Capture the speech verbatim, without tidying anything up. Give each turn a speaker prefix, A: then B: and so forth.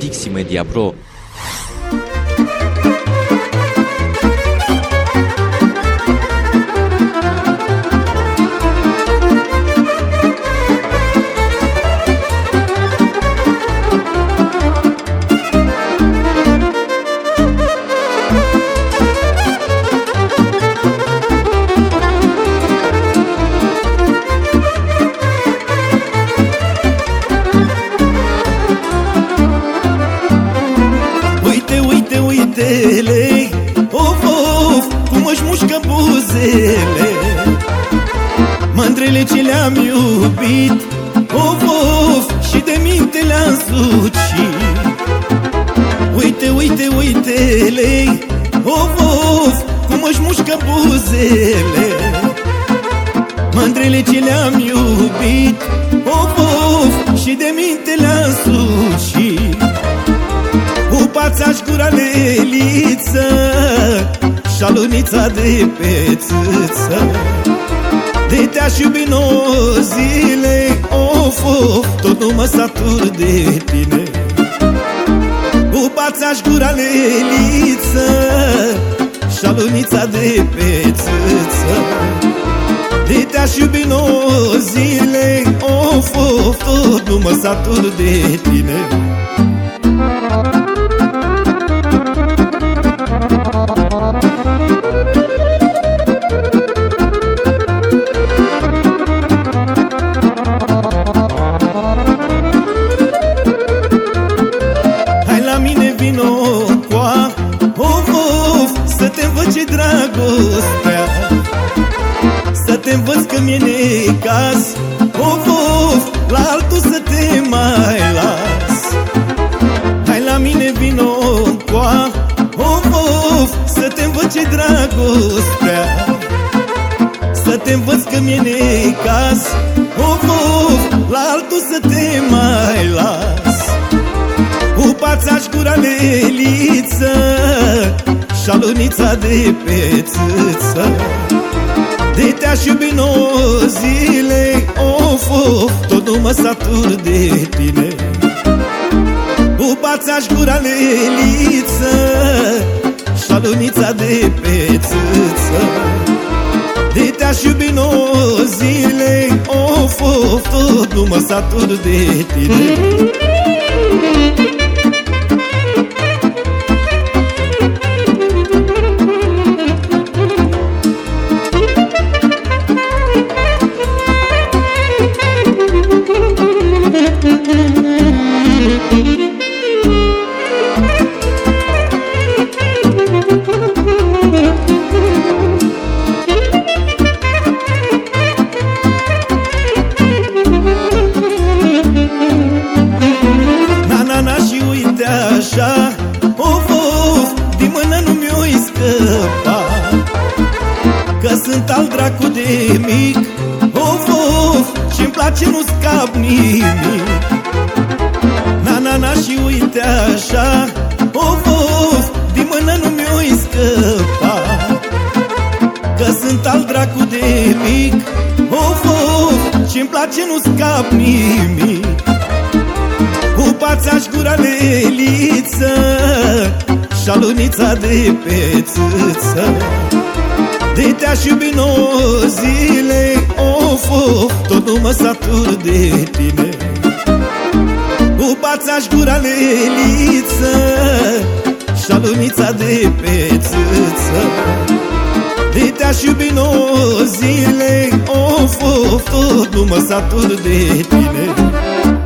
A: Dixi Media Pro.
B: Of, of, cum își mușcă buzele mândrele ce le-am iubit. Of, of, și de minte le-am sucit. Uite, uite, uite-le, of, of, cum își mușcă buzele mândrele ce le-am iubit. Of, of, și de minte le-am sucit. Pupața-și gura leliță și alunița de pe țâță, de te-aș iubi nouă zile. Of, of, tot nu mă satur de tine. Pupața-și gura leliță și alunița de pe țâță, de te-aș iubi nouă zile. Of, of, tot nu mă satur de tine. Hai la mine vino coa, of, of, să te învăț ce dragostea, să te învăț că mi-e necaz. Of, of, la altul să te mai las. Hai la mine vino coa, of, of, să te învăț ce dragostea, să te învăț că mi-e necaz. Of, of, la altul să te mai las. Pupața-și gura leliță și alunița de pe țâță, de te-aș iubi nouă zile. Of, of, tot nu mă satur de tine. Pupața-și gura leliță și alunița de pe țâță, de te-aș iubi nouă zile. Of, of, tot nu mă satur de tine. Așa, of, of, din mână nu mi-o-i scăpa, că sunt al dracu de mic. Of, of, și-mi place, nu scap nimic. Na, na, na, și uite așa, of, of, din mână nu mi-o-i scăpa, că sunt al dracu de mic. Of, of, și-mi place, nu scap nimic. Pupața-și gura leliță și alunița de pe țâță, de te-aș iubi nouă zile. Of, of, tot nu mă satur de tine. Pupața-și gura leliță și alunița de pe țâță, de te-aș iubi nouă zile. Of, of, tot nu mă satur de tine.